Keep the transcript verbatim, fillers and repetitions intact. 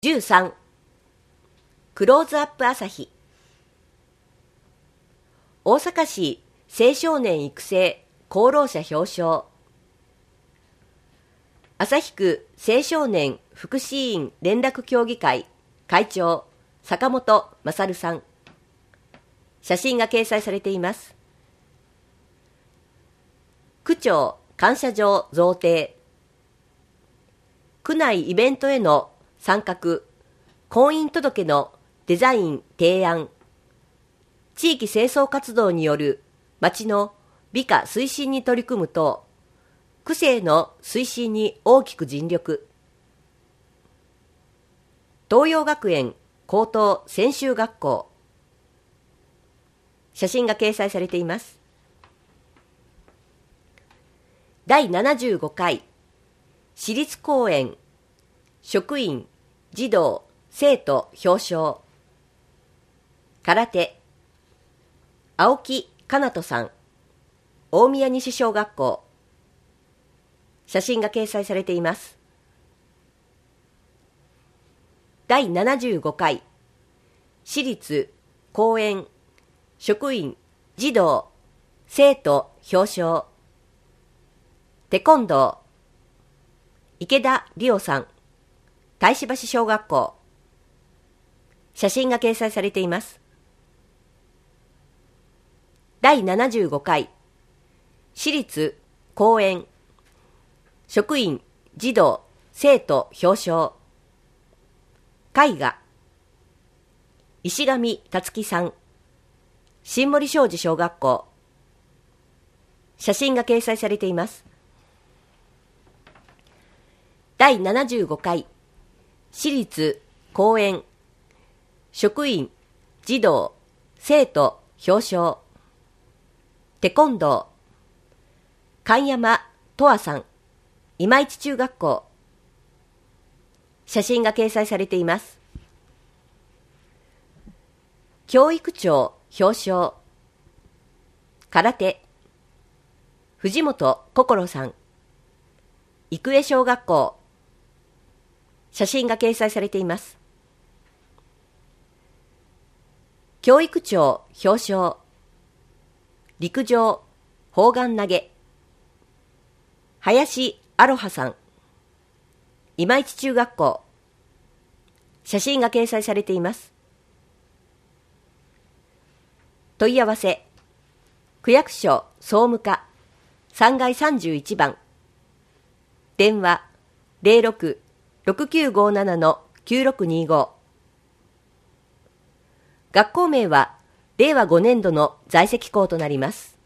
じゅうさんクローズアップ朝日。大阪市青少年育成功労者表彰。旭区青少年福祉院連絡協議会会長坂本勝さん。写真が掲載されています。区長感謝状贈呈。区内イベントへの参画、婚姻届のデザイン提案、地域清掃活動による町の美化推進に取り組む等、区政の推進に大きく尽力。東洋学園高等専修学校。写真が掲載されています。だいななじゅうごかい市立公園職員児童生徒表彰。空手青木かなとさん、大宮西小学校。写真が掲載されています。だいななじゅうごかい市立公園職員児童生徒表彰。テコンドー池田理央さん、大師橋小学校。写真が掲載されています。だいななじゅうごかい市立公園職員児童生徒表彰。絵画石上達樹さん、新森商事小学校。写真が掲載されています。だいななじゅうごかい市立公園職員児童生徒表彰。テコンドー神山とわさん、今市中学校。写真が掲載されています。教育長表彰。空手藤本心さん、育英小学校。写真が掲載されています。教育長表彰。陸上砲丸投げ林アロハさん、今市中学校。写真が掲載されています。問い合わせ区役所総務課さんがいさんじゅういちばん、電話 ゼロろく ろくきゅうごなな きゅうろくにご。学校名はれいわごねんどの在籍校となります。